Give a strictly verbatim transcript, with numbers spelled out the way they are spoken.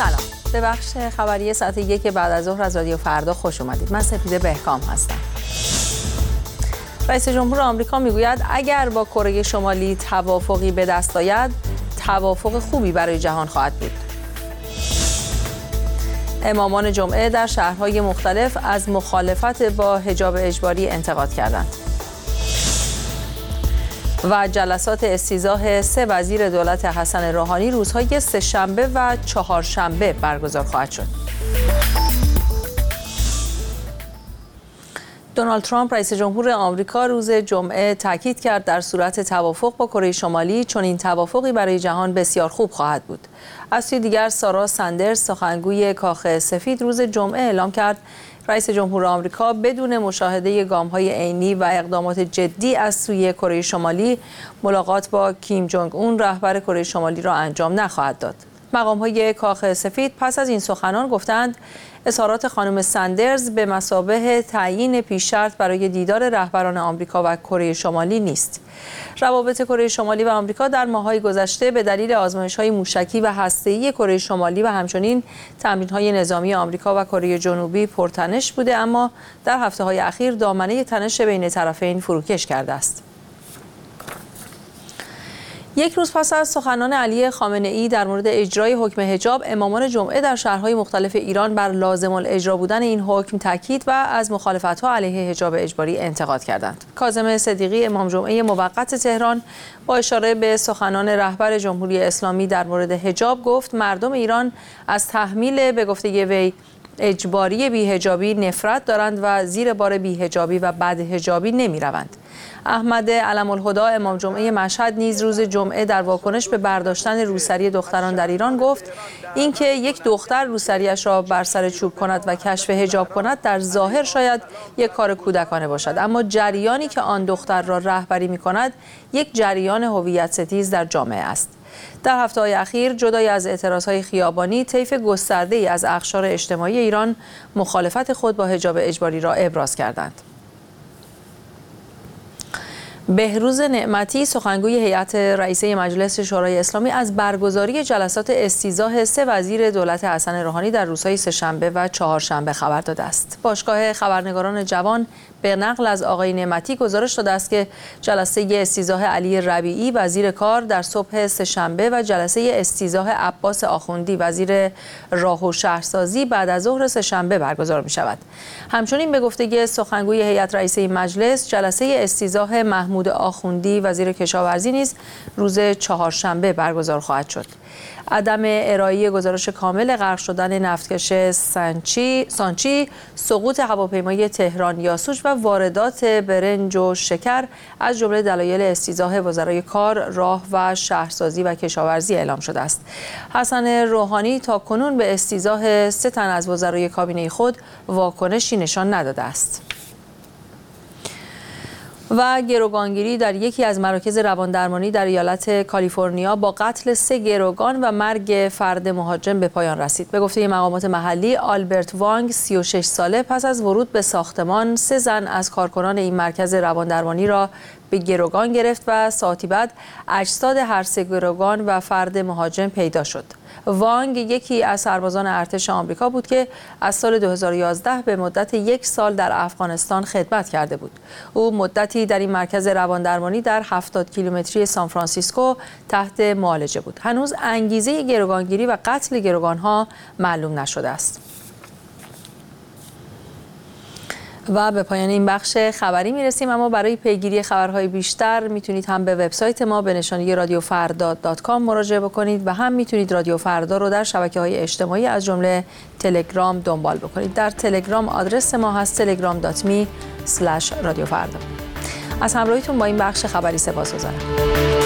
سلام، به بخش خبری ساعت یک بعد از ظهر از رادیو فردا خوش اومدید. من سپیده بهکام هستم. رئیس جمهور آمریکا میگوید اگر با کره شمالی توافقی به دست آید، توافق خوبی برای جهان خواهد بود. امامان جمعه در شهرهای مختلف از مخالفت با حجاب اجباری انتقاد کردند. و جلسات استیضاح سه وزیر دولت حسن روحانی روزهای سه‌شنبه و چهارشنبه برگزار خواهد شد. دونالد ترامپ رئیس جمهور آمریکا روز جمعه تاکید کرد در صورت توافق با کره شمالی چنین توافقی برای جهان بسیار خوب خواهد بود. از سوی دیگر سارا سندرز سخنگوی کاخ سفید روز جمعه اعلام کرد رئیس جمهور آمریکا بدون مشاهده گام‌های عینی و اقدامات جدی از سوی کره شمالی ملاقات با کیم جونگ اون رهبر کره شمالی را انجام نخواهد داد. مقام‌های کاخ سفید پس از این سخنان گفتند اظهارات خانم سندرز به مثابه تعیین پیش شرط برای دیدار رهبران آمریکا و کره شمالی نیست. روابط کره شمالی و آمریکا در ماه‌های گذشته به دلیل آزمایش‌های موشکی و هسته‌ای کره شمالی و همچنین تمرین‌های نظامی آمریکا و کره جنوبی پرتنش بوده، اما در هفته‌های اخیر دامنه تنش بین طرفین فروکش کرده است. یک روز پس از سخنان علی خامنه‌ای در مورد اجرای حکم حجاب، امامان جمعه در شهرهای مختلف ایران بر لازم الاجرا بودن این حکم تاکید و از مخالفت‌ها علیه حجاب اجباری انتقاد کردند. کاظم صدیقی امام جمعه موقت تهران با اشاره به سخنان رهبر جمهوری اسلامی در مورد حجاب گفت مردم ایران از تحمیل به گفته وی اجباری بی‌حجابی نفرت دارند و زیر بار بی‌حجابی و بدحجابی نمی‌روند. احمد علم الهدا امام جمعه مشهد نیز روز جمعه در واکنش به برداشتن روسری دختران در ایران گفت اینکه یک دختر روسریش را بر سر چوب کند و کشف حجاب کند در ظاهر شاید یک کار کودکانه باشد، اما جریانی که آن دختر را رهبری می‌کند یک جریان هویت ستیز در جامعه است. در هفته‌های اخیر جدای از اعتراضهای خیابانی، طیف گسترده‌ای از اقشار اجتماعی ایران مخالفت خود با حجاب اجباری را ابراز کردند. بهروز نعمتی سخنگوی هیئت رئیسه مجلس شورای اسلامی از برگزاری جلسات استیضاح سه وزیر دولت حسن روحانی در روزهای سه‌شنبه و چهارشنبه خبر داده است. باشگاه خبرنگاران جوان به نقل از آقای نعمتی گزارش داده است که جلسه استیضاح علی ربیعی وزیر کار در صبح سه‌شنبه و جلسه استیضاح عباس آخوندی وزیر راه و شهرسازی بعد از ظهر سه‌شنبه برگزار می شود. همچنین به گفته سخنگوی هیئت رئیسه مجلس جلسه استیضاح محمود آخوندی وزیر کشاورزی نیز روز چهارشنبه برگزار خواهد شد. عدم ارائه گزارش کامل غرق شدن نفتکش سانچی، سانچی، سقوط هواپیمای تهران یاسوج و واردات برنج و شکر از جمله دلایل استیضاح وزرای کار، راه و شهرسازی و کشاورزی اعلام شده است. حسن روحانی تاکنون به استیضاح سه تن از وزرای کابینه خود واکنشی نشان نداده است. و گروگانگیری در یکی از مراکز رواندرمانی در ایالت کالیفرنیا با قتل سه گروگان و مرگ فرد مهاجم به پایان رسید. به گفته مقامات محلی، آلبرت وانگ سی و شش ساله پس از ورود به ساختمان سه زن از کارکنان این مرکز رواندرمانی را به گروگان گرفت و ساعتی بعد اجساد هر سه گروگان و فرد مهاجم پیدا شد. وانگ یکی از سربازان ارتش آمریکا بود که از سال دو هزار و یازده به مدت یک سال در افغانستان خدمت کرده بود. او مدتی در این مرکز رواندرمانی در هفتاد کیلومتری سان فرانسیسکو تحت معالجه بود. هنوز انگیزه گروگانگیری و قتل گروگانها معلوم نشده است. و به پایان این بخش خبری میرسیم، اما برای پیگیری خبرهای بیشتر میتونید هم به وبسایت ما به نشانی رادیو فردا دات کام مراجعه بکنید و هم میتونید رادیو فردا رو در شبکه‌های اجتماعی از جمله تلگرام دنبال بکنید. در تلگرام آدرس ما هست تلگرام دات می اسلش رادیو فردا. از همراهیتون با این بخش خبری سپاسگزارم.